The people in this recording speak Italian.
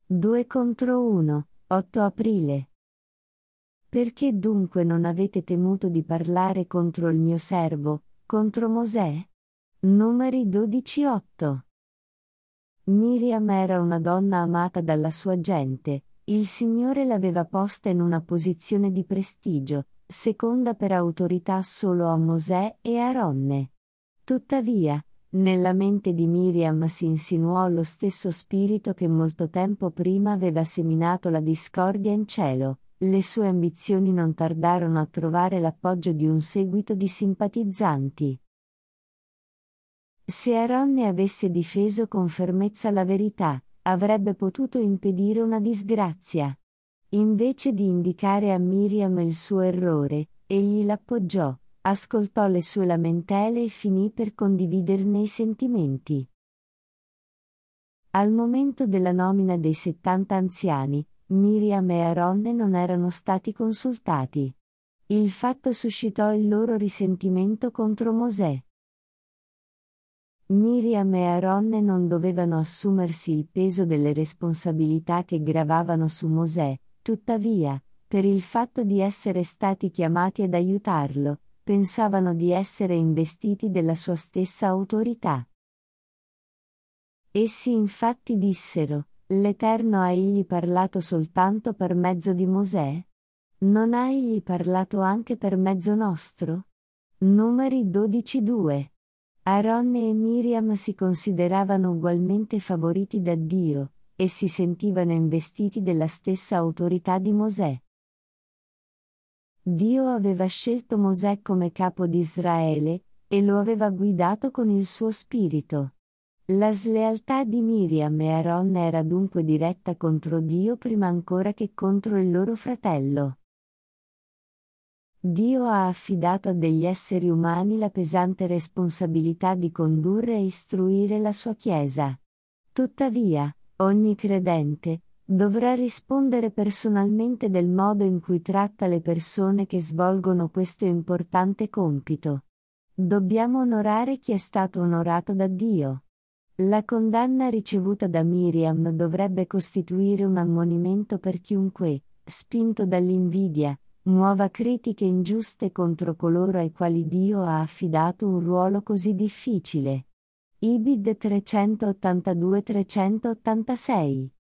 2 contro 1, 8 aprile. Perché dunque non avete temuto di parlare contro il mio servo, contro Mosè? Numeri 12:8. Miriam era una donna amata dalla sua gente, il Signore l'aveva posta in una posizione di prestigio, seconda per autorità solo a Mosè e Aronne. Tuttavia, nella mente di Miriam si insinuò lo stesso spirito che molto tempo prima aveva seminato la discordia in cielo. Le sue ambizioni non tardarono a trovare l'appoggio di un seguito di simpatizzanti. Se Aronne avesse difeso con fermezza la verità, avrebbe potuto impedire una disgrazia. Invece di indicare a Miriam il suo errore, egli l'appoggiò, ascoltò le sue lamentele e finì per condividerne i sentimenti. Al momento della nomina dei 70 anziani, Miriam e Aronne non erano stati consultati. Il fatto suscitò il loro risentimento contro Mosè. Miriam e Aronne non dovevano assumersi il peso delle responsabilità che gravavano su Mosè, tuttavia, per il fatto di essere stati chiamati ad aiutarlo, pensavano di essere investiti della sua stessa autorità. Essi infatti dissero: «L'Eterno ha egli parlato soltanto per mezzo di Mosè? Non ha egli parlato anche per mezzo nostro?» Numeri 12:2. Aronne e Miriam si consideravano ugualmente favoriti da Dio, e si sentivano investiti della stessa autorità di Mosè. Dio aveva scelto Mosè come capo di Israele, e lo aveva guidato con il suo spirito. La slealtà di Miriam e Aronne era dunque diretta contro Dio prima ancora che contro il loro fratello. Dio ha affidato a degli esseri umani la pesante responsabilità di condurre e istruire la sua Chiesa. Tuttavia, ogni credente dovrà rispondere personalmente del modo in cui tratta le persone che svolgono questo importante compito. Dobbiamo onorare chi è stato onorato da Dio. La condanna ricevuta da Miriam dovrebbe costituire un ammonimento per chiunque, spinto dall'invidia, muova critiche ingiuste contro coloro ai quali Dio ha affidato un ruolo così difficile. Ibid 382-386